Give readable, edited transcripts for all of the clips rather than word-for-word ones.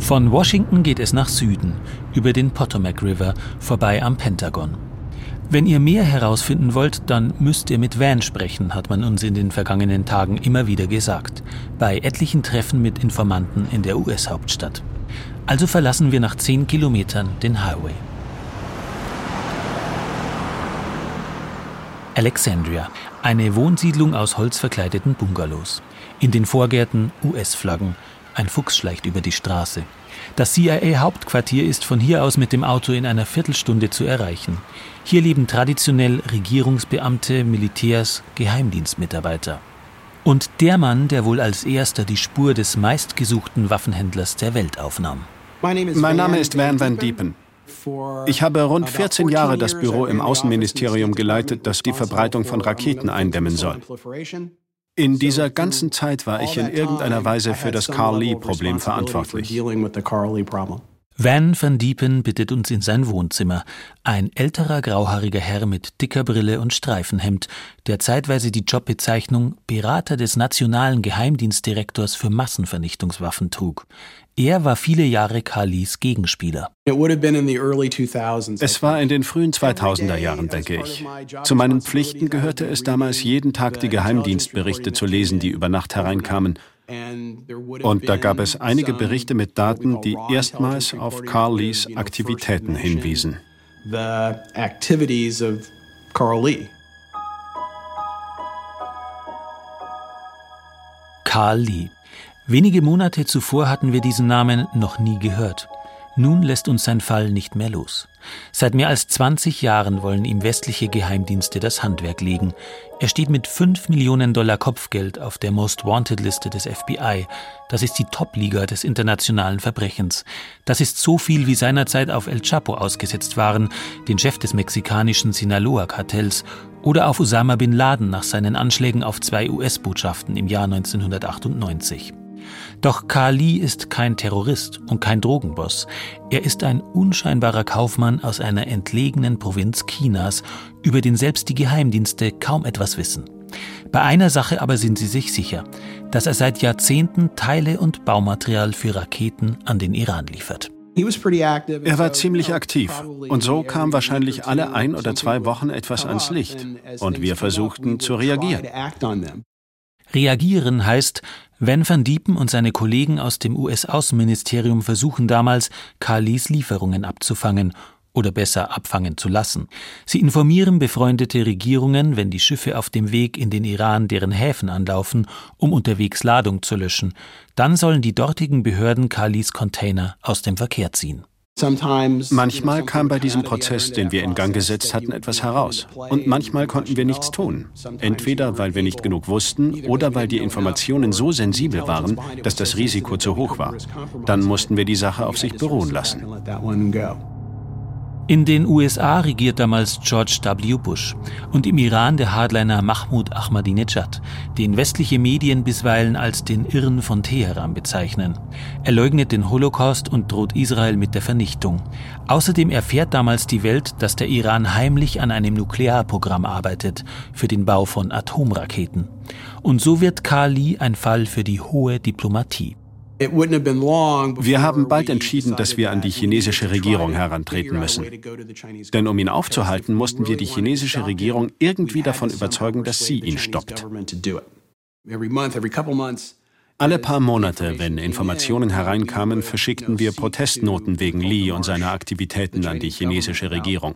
Von Washington geht es nach Süden, über den Potomac River, vorbei am Pentagon. Wenn ihr mehr herausfinden wollt, dann müsst ihr mit Van sprechen, hat man uns in den vergangenen Tagen immer wieder gesagt, bei etlichen Treffen mit Informanten in der US-Hauptstadt. Also verlassen wir nach 10 Kilometern den Highway. Alexandria, eine Wohnsiedlung aus holzverkleideten Bungalows. In den Vorgärten US-Flaggen. Ein Fuchs schleicht über die Straße. Das CIA-Hauptquartier ist von hier aus mit dem Auto in einer Viertelstunde zu erreichen. Hier leben traditionell Regierungsbeamte, Militärs, Geheimdienstmitarbeiter. Und der Mann, der wohl als erster die Spur des meistgesuchten Waffenhändlers der Welt aufnahm. Mein Name ist Van Diepen. Ich habe rund 14 Jahre das Büro im Außenministerium geleitet, das die Verbreitung von Raketen eindämmen soll. In dieser ganzen Zeit war ich in irgendeiner Weise für das Carl-Lee-Problem verantwortlich. Van Diepen bittet uns in sein Wohnzimmer. Ein älterer, grauhaariger Herr mit dicker Brille und Streifenhemd, der zeitweise die Jobbezeichnung Berater des Nationalen Geheimdienstdirektors für Massenvernichtungswaffen trug. Er war viele Jahre Carl-Lees Gegenspieler. Es war in den frühen 2000er Jahren, denke ich. Zu meinen Pflichten gehörte es damals, jeden Tag die Geheimdienstberichte zu lesen, die über Nacht hereinkamen. Und da gab es einige Berichte mit Daten, die erstmals auf Carl-Lees Aktivitäten hinwiesen. Carl Lee. Wenige Monate zuvor hatten wir diesen Namen noch nie gehört. Nun lässt uns sein Fall nicht mehr los. Seit mehr als 20 Jahren wollen ihm westliche Geheimdienste das Handwerk legen. Er steht mit $5 Millionen Kopfgeld auf der Most Wanted-Liste des FBI. Das ist die Top-Liga des internationalen Verbrechens. Das ist so viel, wie seinerzeit auf El Chapo ausgesetzt waren, den Chef des mexikanischen Sinaloa-Kartells, oder auf Osama Bin Laden nach seinen Anschlägen auf 2 US-Botschaften im Jahr 1998. Doch Carl Lee ist kein Terrorist und kein Drogenboss. Er ist ein unscheinbarer Kaufmann aus einer entlegenen Provinz Chinas, über den selbst die Geheimdienste kaum etwas wissen. Bei einer Sache aber sind sie sich sicher, dass er seit Jahrzehnten Teile und Baumaterial für Raketen an den Iran liefert. Er war ziemlich aktiv und so kam wahrscheinlich alle 1 oder 2 Wochen etwas ans Licht und wir versuchten zu reagieren. Reagieren heißt, Van Diepen und seine Kollegen aus dem US-Außenministerium versuchen damals, Carl-Lees Lieferungen abzufangen oder besser abfangen zu lassen. Sie informieren befreundete Regierungen, wenn die Schiffe auf dem Weg in den Iran deren Häfen anlaufen, um unterwegs Ladung zu löschen. Dann sollen die dortigen Behörden Carl-Lees Container aus dem Verkehr ziehen. Manchmal kam bei diesem Prozess, den wir in Gang gesetzt hatten, etwas heraus. Und manchmal konnten wir nichts tun. Entweder weil wir nicht genug wussten oder weil die Informationen so sensibel waren, dass das Risiko zu hoch war. Dann mussten wir die Sache auf sich beruhen lassen. In den USA regiert damals George W. Bush und im Iran der Hardliner Mahmoud Ahmadinejad, den westliche Medien bisweilen als den Irren von Teheran bezeichnen. Er leugnet den Holocaust und droht Israel mit der Vernichtung. Außerdem erfährt damals die Welt, dass der Iran heimlich an einem Nuklearprogramm arbeitet, für den Bau von Atomraketen. Und so wird Carl Lee ein Fall für die hohe Diplomatie. Wir haben bald entschieden, dass wir an die chinesische Regierung herantreten müssen. Denn um ihn aufzuhalten, mussten wir die chinesische Regierung irgendwie davon überzeugen, dass sie ihn stoppt. Alle paar Monate, wenn Informationen hereinkamen, verschickten wir Protestnoten wegen Lee und seiner Aktivitäten an die chinesische Regierung.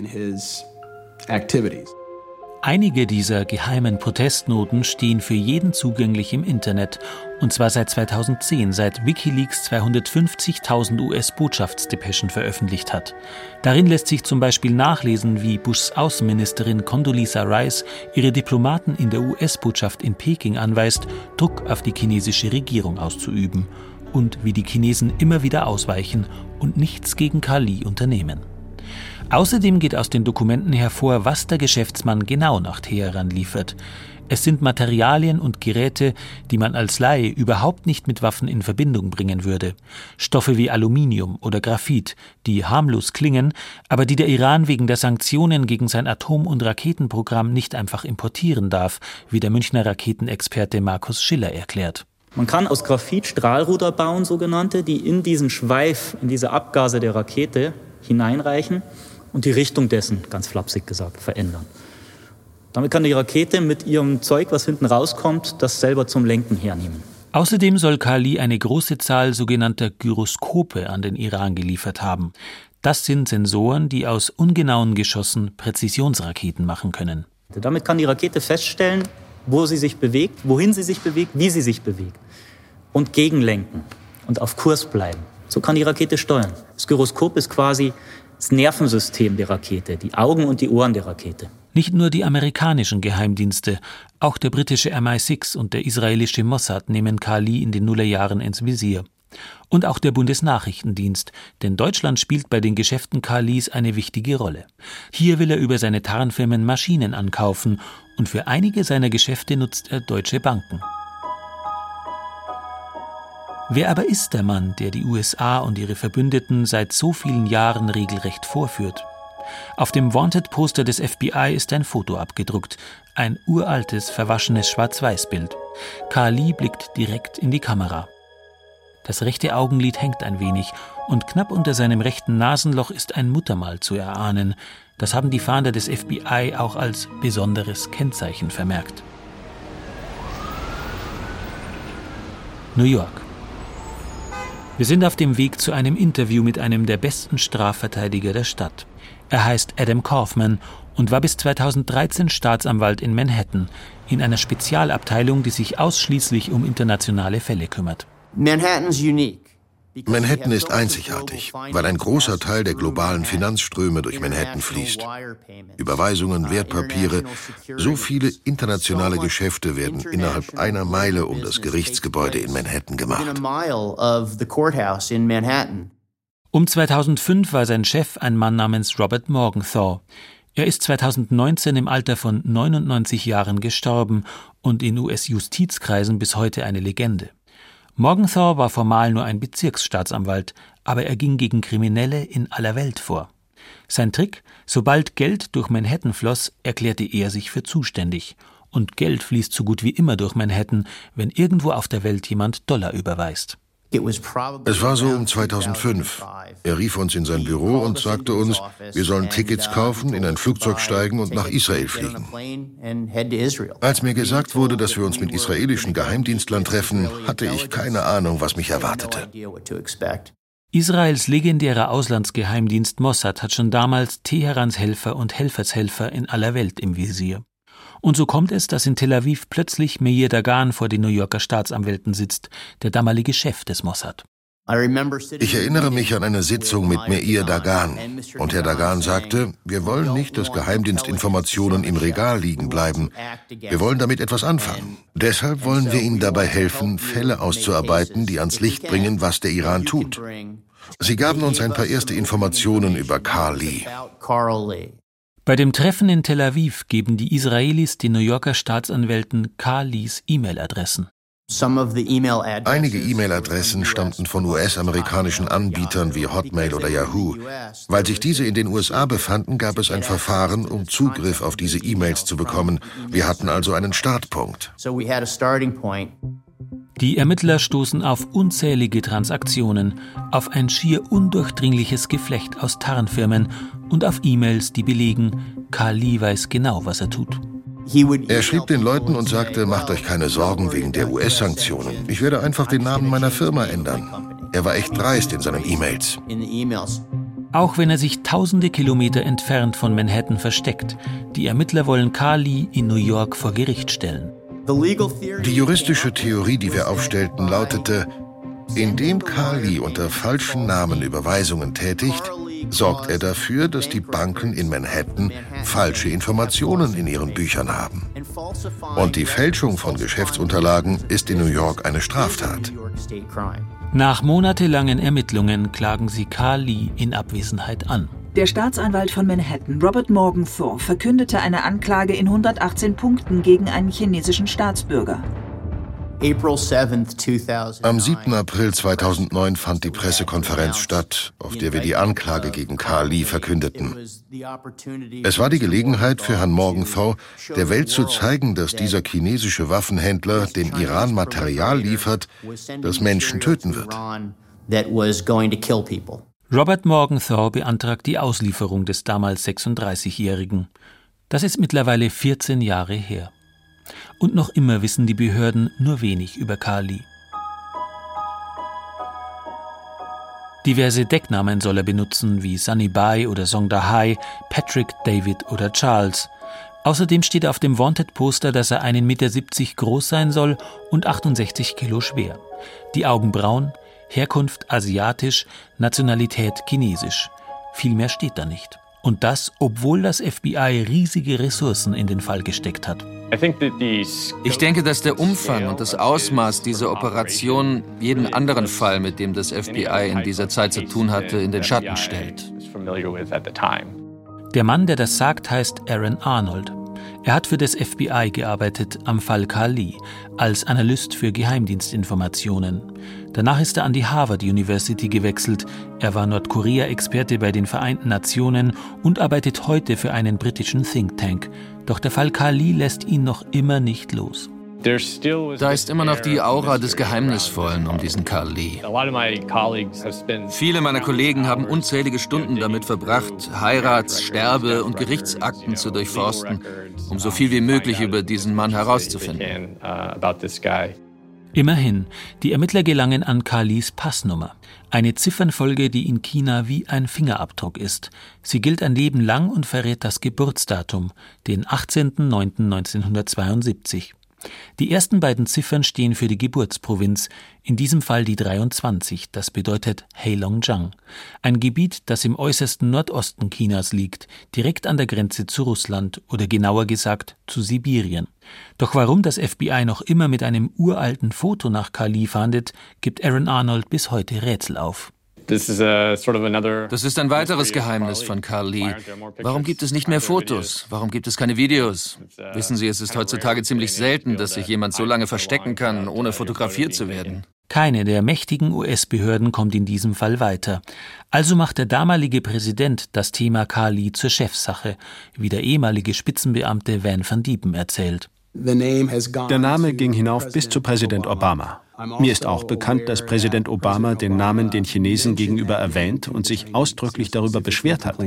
Einige dieser geheimen Protestnoten stehen für jeden zugänglich im Internet, und zwar seit 2010, seit WikiLeaks 250.000 US-Botschaftsdepeschen veröffentlicht hat. Darin lässt sich zum Beispiel nachlesen, wie Bushs Außenministerin Condoleezza Rice ihre Diplomaten in der US-Botschaft in Peking anweist, Druck auf die chinesische Regierung auszuüben, und wie die Chinesen immer wieder ausweichen und nichts gegen Carl Lee unternehmen. Außerdem geht aus den Dokumenten hervor, was der Geschäftsmann genau nach Teheran liefert. Es sind Materialien und Geräte, die man als Laie überhaupt nicht mit Waffen in Verbindung bringen würde. Stoffe wie Aluminium oder Graphit, die harmlos klingen, aber die der Iran wegen der Sanktionen gegen sein Atom- und Raketenprogramm nicht einfach importieren darf, wie der Münchner Raketenexperte Markus Schiller erklärt. Man kann aus Graphit Strahlruder bauen, sogenannte, die in diesen Schweif, in diese Abgase der Rakete hineinreichen und die Richtung dessen, ganz flapsig gesagt, verändern. Damit kann die Rakete mit ihrem Zeug, was hinten rauskommt, das selber zum Lenken hernehmen. Außerdem soll Kali eine große Zahl sogenannter Gyroskope an den Iran geliefert haben. Das sind Sensoren, die aus ungenauen Geschossen Präzisionsraketen machen können. Damit kann die Rakete feststellen, wo sie sich bewegt, wohin sie sich bewegt, wie sie sich bewegt und gegenlenken und auf Kurs bleiben. So kann die Rakete steuern. Das Gyroskop ist quasi das Nervensystem der Rakete, die Augen und die Ohren der Rakete. Nicht nur die amerikanischen Geheimdienste, auch der britische MI6 und der israelische Mossad nehmen Kali in den Nullerjahren ins Visier. Und auch der Bundesnachrichtendienst, denn Deutschland spielt bei den Geschäften Kalis eine wichtige Rolle. Hier will er über seine Tarnfirmen Maschinen ankaufen und für einige seiner Geschäfte nutzt er deutsche Banken. Wer aber ist der Mann, der die USA und ihre Verbündeten seit so vielen Jahren regelrecht vorführt? Auf dem Wanted-Poster des FBI ist ein Foto abgedruckt, ein uraltes, verwaschenes Schwarz-Weiß-Bild. Kali blickt direkt in die Kamera. Das rechte Augenlid hängt ein wenig und knapp unter seinem rechten Nasenloch ist ein Muttermal zu erahnen. Das haben die Fahnder des FBI auch als besonderes Kennzeichen vermerkt. New York. Wir sind auf dem Weg zu einem Interview mit einem der besten Strafverteidiger der Stadt. Er heißt Adam Kaufman und war bis 2013 Staatsanwalt in Manhattan, in einer Spezialabteilung, die sich ausschließlich um internationale Fälle kümmert. Manhattan ist einzigartig, weil ein großer Teil der globalen Finanzströme durch Manhattan fließt. Überweisungen, Wertpapiere, so viele internationale Geschäfte werden innerhalb einer Meile um das Gerichtsgebäude in Manhattan gemacht. Um 2005 war sein Chef ein Mann namens Robert Morgenthau. Er ist 2019 im Alter von 99 Jahren gestorben und in US-Justizkreisen bis heute eine Legende. Morgenthau war formal nur ein Bezirksstaatsanwalt, aber er ging gegen Kriminelle in aller Welt vor. Sein Trick: Sobald Geld durch Manhattan floss, erklärte er sich für zuständig. Und Geld fließt so gut wie immer durch Manhattan, wenn irgendwo auf der Welt jemand Dollar überweist. Es war so um 2005. Er rief uns in sein Büro und sagte uns, wir sollen Tickets kaufen, in ein Flugzeug steigen und nach Israel fliegen. Als mir gesagt wurde, dass wir uns mit israelischen Geheimdienstlern treffen, hatte ich keine Ahnung, was mich erwartete. Israels legendärer Auslandsgeheimdienst Mossad hat schon damals Teherans Helfer und Helfershelfer in aller Welt im Visier. Und so kommt es, dass in Tel Aviv plötzlich Meir Dagan vor den New Yorker Staatsanwälten sitzt, der damalige Chef des Mossad. Ich erinnere mich an eine Sitzung mit Meir Dagan. Und Herr Dagan sagte, wir wollen nicht, dass Geheimdienstinformationen im Regal liegen bleiben. Wir wollen damit etwas anfangen. Deshalb wollen wir Ihnen dabei helfen, Fälle auszuarbeiten, die ans Licht bringen, was der Iran tut. Sie gaben uns ein paar erste Informationen über Kali. Bei dem Treffen in Tel Aviv geben die Israelis den New Yorker Staatsanwälten Kalis E-Mail-Adressen. Einige E-Mail-Adressen stammten von US-amerikanischen Anbietern wie Hotmail oder Yahoo. Weil sich diese in den USA befanden, gab es ein Verfahren, um Zugriff auf diese E-Mails zu bekommen. Wir hatten also einen Startpunkt. Die Ermittler stoßen auf unzählige Transaktionen, auf ein schier undurchdringliches Geflecht aus Tarnfirmen und auf E-Mails, die belegen, Kali weiß genau, was er tut. Er schrieb den Leuten und sagte, macht euch keine Sorgen wegen der US-Sanktionen. Ich werde einfach den Namen meiner Firma ändern. Er war echt dreist in seinen E-Mails. Auch wenn er sich tausende Kilometer entfernt von Manhattan versteckt, die Ermittler wollen Kali in New York vor Gericht stellen. Die juristische Theorie, die wir aufstellten, lautete, indem Kali unter falschen Namen Überweisungen tätigt, sorgt er dafür, dass die Banken in Manhattan falsche Informationen in ihren Büchern haben. Und die Fälschung von Geschäftsunterlagen ist in New York eine Straftat. Nach monatelangen Ermittlungen klagen sie Kali in Abwesenheit an. Der Staatsanwalt von Manhattan, Robert Morgenthau, verkündete eine Anklage in 118 Punkten gegen einen chinesischen Staatsbürger. Am 7. April 2009 fand die Pressekonferenz statt, auf der wir die Anklage gegen Carl Lee verkündeten. Es war die Gelegenheit für Herrn Morgenthau, der Welt zu zeigen, dass dieser chinesische Waffenhändler dem Iran Material liefert, das Menschen töten wird. Robert Morgenthau beantragt die Auslieferung des damals 36-Jährigen. Das ist mittlerweile 14 Jahre her. Und noch immer wissen die Behörden nur wenig über Carl Lee. Diverse Decknamen soll er benutzen, wie Sunny Bai oder Song Da-hai, Patrick, David oder Charles. Außerdem steht auf dem Wanted-Poster, dass er 1,70 Meter groß sein soll und 68 Kilo schwer. Die Augen braun, Herkunft asiatisch, Nationalität chinesisch. Viel mehr steht da nicht. Und das, obwohl das FBI riesige Ressourcen in den Fall gesteckt hat. Ich denke, dass der Umfang und das Ausmaß dieser Operation jeden anderen Fall, mit dem das FBI in dieser Zeit zu tun hatte, in den Schatten stellt. Der Mann, der das sagt, heißt Aaron Arnold. Er hat für das FBI gearbeitet am Fall Carl Lee als Analyst für Geheimdienstinformationen. Danach ist er an die Harvard University gewechselt. Er war Nordkorea-Experte bei den Vereinten Nationen und arbeitet heute für einen britischen Think Tank. Doch der Fall Carl Lee lässt ihn noch immer nicht los. Da ist immer noch die Aura des Geheimnisvollen um diesen Carl Lee. Viele meiner Kollegen haben unzählige Stunden damit verbracht, Heirats-, Sterbe- und Gerichtsakten zu durchforsten, um so viel wie möglich über diesen Mann herauszufinden. Immerhin, die Ermittler gelangen an Carl Lees Passnummer. Eine Ziffernfolge, die in China wie ein Fingerabdruck ist. Sie gilt ein Leben lang und verrät das Geburtsdatum, den 18.09.1972. Die ersten beiden Ziffern stehen für die Geburtsprovinz, in diesem Fall die 23, das bedeutet Heilongjiang, ein Gebiet, das im äußersten Nordosten Chinas liegt, direkt an der Grenze zu Russland oder genauer gesagt zu Sibirien. Doch warum das FBI noch immer mit einem uralten Foto nach Carl Lee fahndet, gibt Aaron Arnold bis heute Rätsel auf. Das ist ein weiteres Geheimnis von Carl Lee. Warum gibt es nicht mehr Fotos? Warum gibt es keine Videos? Wissen Sie, es ist heutzutage ziemlich selten, dass sich jemand so lange verstecken kann, ohne fotografiert zu werden. Keine der mächtigen US-Behörden kommt in diesem Fall weiter. Also macht der damalige Präsident das Thema Carl Lee zur Chefsache, wie der ehemalige Spitzenbeamte Van van Diepen erzählt. Der Name ging hinauf bis zu Präsident Obama. Mir ist auch bekannt, dass Präsident Obama den Namen den Chinesen gegenüber erwähnt und sich ausdrücklich darüber beschwert hat.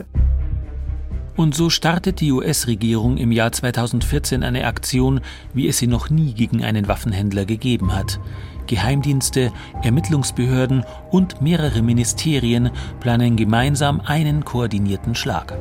Und so startet die US-Regierung im Jahr 2014 eine Aktion, wie es sie noch nie gegen einen Waffenhändler gegeben hat. Geheimdienste, Ermittlungsbehörden und mehrere Ministerien planen gemeinsam einen koordinierten Schlag.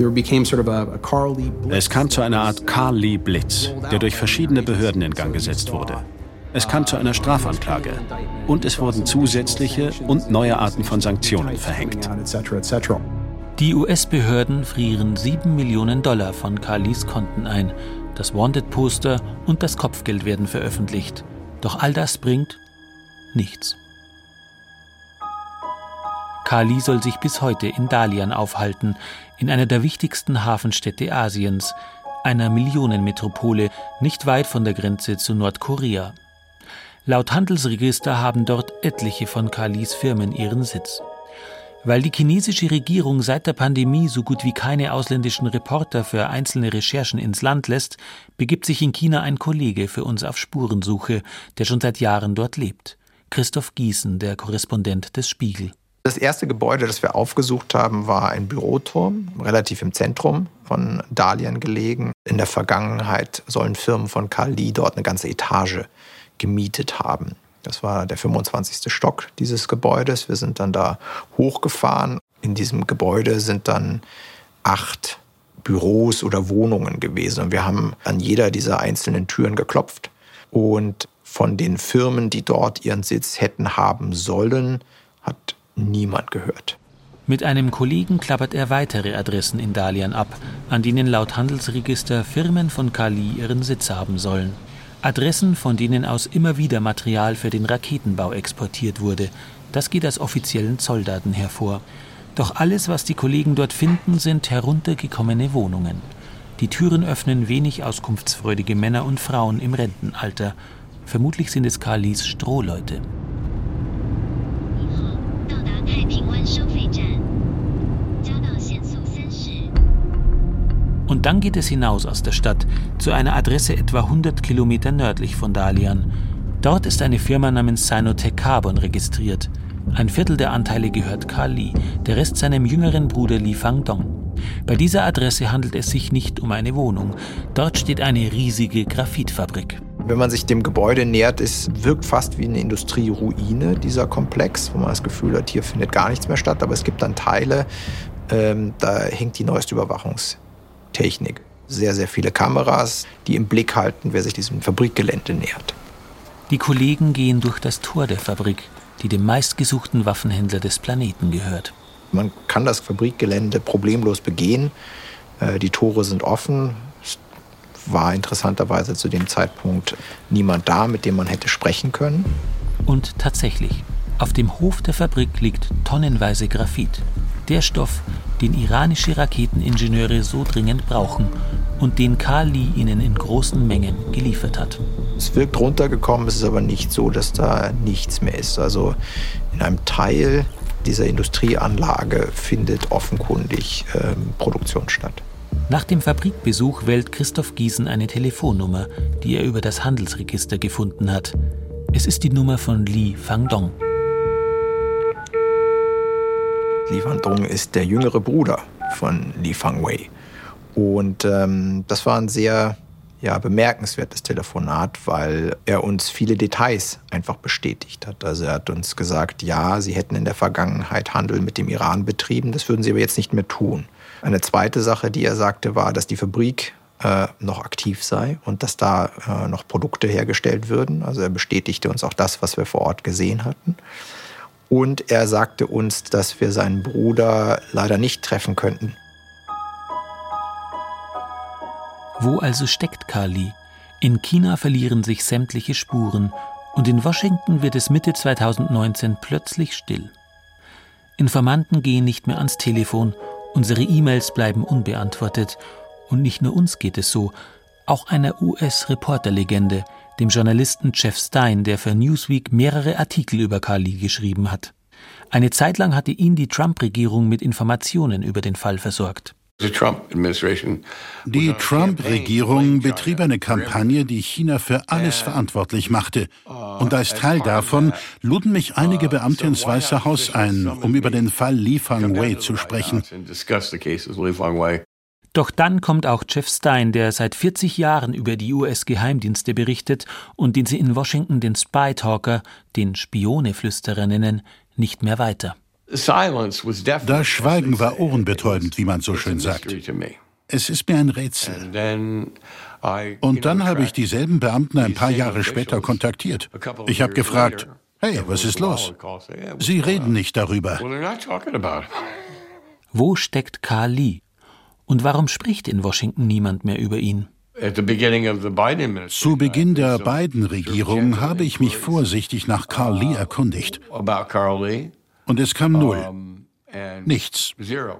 Es kam zu einer Art Carl Lee-Blitz, der durch verschiedene Behörden in Gang gesetzt wurde. Es kam zu einer Strafanklage und es wurden zusätzliche und neue Arten von Sanktionen verhängt. Die US-Behörden frieren $7 Millionen von Carl Lees Konten ein. Das Wanted-Poster und das Kopfgeld werden veröffentlicht. Doch all das bringt nichts. Carl Lee soll sich bis heute in Dalian aufhalten, in einer der wichtigsten Hafenstädte Asiens, einer Millionenmetropole, nicht weit von der Grenze zu Nordkorea. Laut Handelsregister haben dort etliche von Carl Lees Firmen ihren Sitz. Weil die chinesische Regierung seit der Pandemie so gut wie keine ausländischen Reporter für einzelne Recherchen ins Land lässt, begibt sich in China ein Kollege für uns auf Spurensuche, der schon seit Jahren dort lebt. Christoph Gießen, der Korrespondent des Spiegel. Das erste Gebäude, das wir aufgesucht haben, war ein Büroturm, relativ im Zentrum von Dalian gelegen. In der Vergangenheit sollen Firmen von Carl Lee dort eine ganze Etage gemietet haben. Das war der 25. Stock dieses Gebäudes. Wir sind dann da hochgefahren. In diesem Gebäude sind dann 8 Büros oder Wohnungen gewesen. Und wir haben an jeder dieser einzelnen Türen geklopft. Und von den Firmen, die dort ihren Sitz hätten haben sollen, hat niemand gehört. Mit einem Kollegen klappert er weitere Adressen in Dalian ab, an denen laut Handelsregister Firmen von Carl Lee ihren Sitz haben sollen. Adressen, von denen aus immer wieder Material für den Raketenbau exportiert wurde. Das geht aus offiziellen Zolldaten hervor. Doch alles, was die Kollegen dort finden, sind heruntergekommene Wohnungen. Die Türen öffnen wenig auskunftsfreudige Männer und Frauen im Rentenalter. Vermutlich sind es Carl Lees Strohleute. Und dann geht es hinaus aus der Stadt, zu einer Adresse etwa 100 Kilometer nördlich von Dalian. Dort ist eine Firma namens Sinotec Carbon registriert. Ein Viertel der Anteile gehört Carl Lee, der Rest seinem jüngeren Bruder Lee Fang-dong. Bei dieser Adresse handelt es sich nicht um eine Wohnung. Dort steht eine riesige Graphitfabrik. Wenn man sich dem Gebäude nähert, es wirkt fast wie eine Industrieruine, dieser Komplex, wo man das Gefühl hat, hier findet gar nichts mehr statt. Aber es gibt dann Teile, da hängt die neueste Überwachungstechnik. Sehr, sehr viele Kameras, die im Blick halten, wer sich diesem Fabrikgelände nähert. Die Kollegen gehen durch das Tor der Fabrik, die dem meistgesuchten Waffenhändler des Planeten gehört. Man kann das Fabrikgelände problemlos begehen. Die Tore sind offen. Es war interessanterweise zu dem Zeitpunkt niemand da, mit dem man hätte sprechen können. Und tatsächlich, auf dem Hof der Fabrik liegt tonnenweise Graphit. Der Stoff, den iranische Raketeningenieure so dringend brauchen und den Carl Lee ihnen in großen Mengen geliefert hat. Es wirkt runtergekommen, es ist aber nicht so, dass da nichts mehr ist. Also in einem Teil dieser Industrieanlage findet offenkundig Produktion statt. Nach dem Fabrikbesuch wählt Christoph Giesen eine Telefonnummer, die er über das Handelsregister gefunden hat. Es ist die Nummer von Lee Fang-dong. Lee Fang-dong ist der jüngere Bruder von Lee Fang-wei. Und das war ein sehr bemerkenswertes Telefonat, weil er uns viele Details einfach bestätigt hat. Also er hat uns gesagt, ja, sie hätten in der Vergangenheit Handel mit dem Iran betrieben, das würden sie aber jetzt nicht mehr tun. Eine zweite Sache, die er sagte, war, dass die Fabrik noch aktiv sei und dass da noch Produkte hergestellt würden. Also er bestätigte uns auch das, was wir vor Ort gesehen hatten. Und er sagte uns, dass wir seinen Bruder leider nicht treffen könnten. Wo also steckt Carl Lee? In China verlieren sich sämtliche Spuren und in Washington wird es Mitte 2019 plötzlich still. Informanten gehen nicht mehr ans Telefon, unsere E-Mails bleiben unbeantwortet und nicht nur uns geht es so, auch einer US-Reporterlegende, dem Journalisten Jeff Stein, der für Newsweek mehrere Artikel über Carl Lee geschrieben hat. Eine Zeit lang hatte ihn die Trump-Regierung mit Informationen über den Fall versorgt. Die Trump-Regierung betrieb eine Kampagne, die China für alles verantwortlich machte. Und als Teil davon luden mich einige Beamte ins Weiße Haus ein, um über den Fall Lee Fang-wei zu sprechen. Doch dann kommt auch Jeff Stein, der seit 40 Jahren über die US-Geheimdienste berichtet und den sie in Washington den Spy-Talker, den Spioneflüsterer nennen, nicht mehr weiter. Das Schweigen war ohrenbetäubend, wie man so schön sagt. Es ist mir ein Rätsel. Und dann habe ich dieselben Beamten ein paar Jahre später kontaktiert. Ich habe gefragt, hey, was ist los? Sie reden nicht darüber. Wo steckt Carl Lee? Und warum spricht in Washington niemand mehr über ihn? Zu Beginn der Biden-Regierung habe ich mich vorsichtig nach Carl Lee erkundigt. Und es kam null. Nichts.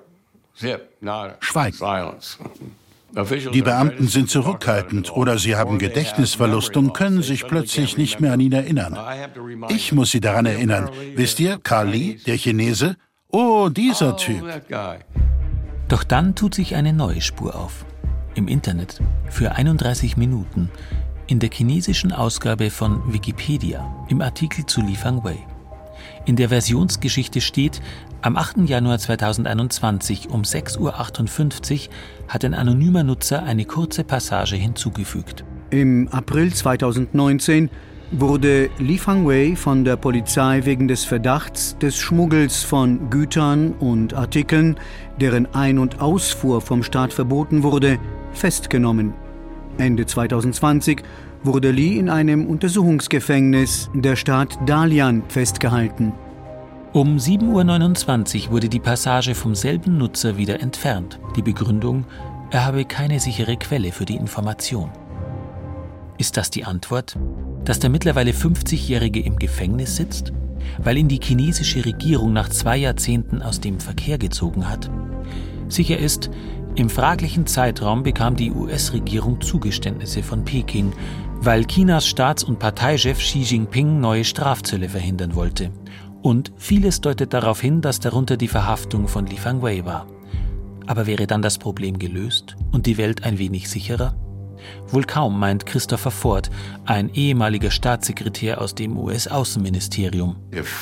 Schweigen. Die Beamten sind zurückhaltend oder sie haben Gedächtnisverlust und können sich plötzlich nicht mehr an ihn erinnern. Ich muss sie daran erinnern. Wisst ihr, Carl Lee, der Chinese? Oh, dieser Typ. Doch dann tut sich eine neue Spur auf. Im Internet, für 31 Minuten, in der chinesischen Ausgabe von Wikipedia, im Artikel zu Lee Fang-wei. In der Versionsgeschichte steht, am 8. Januar 2021 um 6:58 Uhr hat ein anonymer Nutzer eine kurze Passage hinzugefügt. Im April 2019 wurde Lee Fang-wei von der Polizei wegen des Verdachts des Schmuggels von Gütern und Artikeln, deren Ein- und Ausfuhr vom Staat verboten wurde, festgenommen. Ende 2020 wurde Lee in einem Untersuchungsgefängnis der Stadt Dalian festgehalten. Um 7:29 Uhr wurde die Passage vom selben Nutzer wieder entfernt. Die Begründung, er habe keine sichere Quelle für die Information. Ist das die Antwort? Dass der mittlerweile 50-Jährige im Gefängnis sitzt? Weil ihn die chinesische Regierung nach 2 Jahrzehnten aus dem Verkehr gezogen hat? Sicher ist, im fraglichen Zeitraum bekam die US-Regierung Zugeständnisse von Peking, weil Chinas Staats- und Parteichef Xi Jinping neue Strafzölle verhindern wollte. Und vieles deutet darauf hin, dass darunter die Verhaftung von Li Fangwei war. Aber wäre dann das Problem gelöst und die Welt ein wenig sicherer? Wohl kaum, meint Christopher Ford, ein ehemaliger Staatssekretär aus dem US-Außenministerium.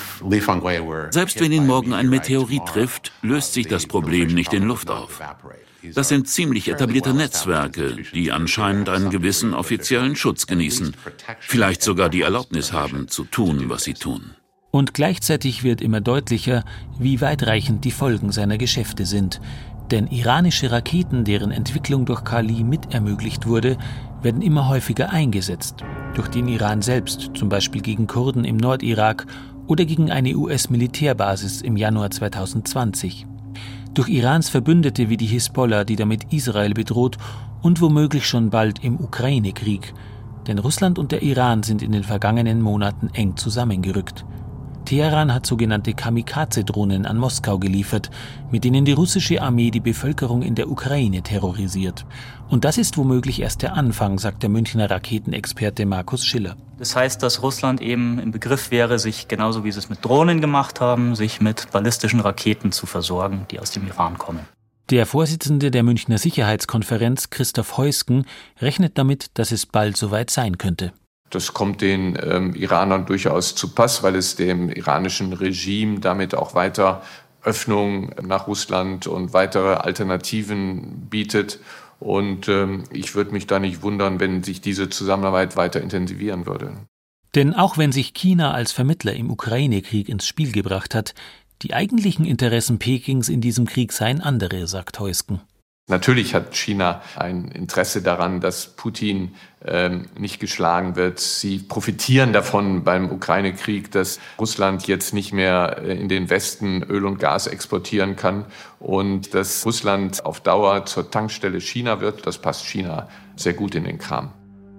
Selbst wenn ihn morgen ein Meteorit trifft, löst sich das Problem nicht in Luft auf. Das sind ziemlich etablierte Netzwerke, die anscheinend einen gewissen offiziellen Schutz genießen, vielleicht sogar die Erlaubnis haben, zu tun, was sie tun. Und gleichzeitig wird immer deutlicher, wie weitreichend die Folgen seiner Geschäfte sind. Denn iranische Raketen, deren Entwicklung durch Khalil mit ermöglicht wurde, werden immer häufiger eingesetzt. Durch den Iran selbst, zum Beispiel gegen Kurden im Nordirak oder gegen eine US-Militärbasis im Januar 2020. Durch Irans Verbündete wie die Hisbollah, die damit Israel bedroht und womöglich schon bald im Ukraine-Krieg. Denn Russland und der Iran sind in den vergangenen Monaten eng zusammengerückt. Teheran hat sogenannte Kamikaze-Drohnen an Moskau geliefert, mit denen die russische Armee die Bevölkerung in der Ukraine terrorisiert. Und das ist womöglich erst der Anfang, sagt der Münchner Raketenexperte Markus Schiller. Das heißt, dass Russland eben im Begriff wäre, sich genauso wie sie es mit Drohnen gemacht haben, sich mit ballistischen Raketen zu versorgen, die aus dem Iran kommen. Der Vorsitzende der Münchner Sicherheitskonferenz, Christoph Heusken, rechnet damit, dass es bald soweit sein könnte. Das kommt den Iranern durchaus zu Pass, weil es dem iranischen Regime damit auch weiter Öffnung nach Russland und weitere Alternativen bietet. Und ich würde mich da nicht wundern, wenn sich diese Zusammenarbeit weiter intensivieren würde. Denn auch wenn sich China als Vermittler im Ukraine-Krieg ins Spiel gebracht hat, die eigentlichen Interessen Pekings in diesem Krieg seien andere, sagt Heusken. Natürlich hat China ein Interesse daran, dass Putin nicht geschlagen wird. Sie profitieren davon beim Ukraine-Krieg, dass Russland jetzt nicht mehr in den Westen Öl und Gas exportieren kann und dass Russland auf Dauer zur Tankstelle China wird. Das passt China sehr gut in den Kram.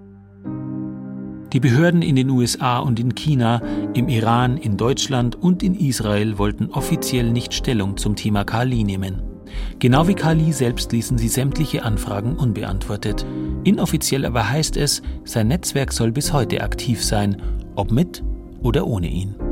Die Behörden in den USA und in China, im Iran, in Deutschland und in Israel wollten offiziell nicht Stellung zum Thema Khalil nehmen. Genau wie Khalil selbst ließen sie sämtliche Anfragen unbeantwortet. Inoffiziell aber heißt es, sein Netzwerk soll bis heute aktiv sein, ob mit oder ohne ihn.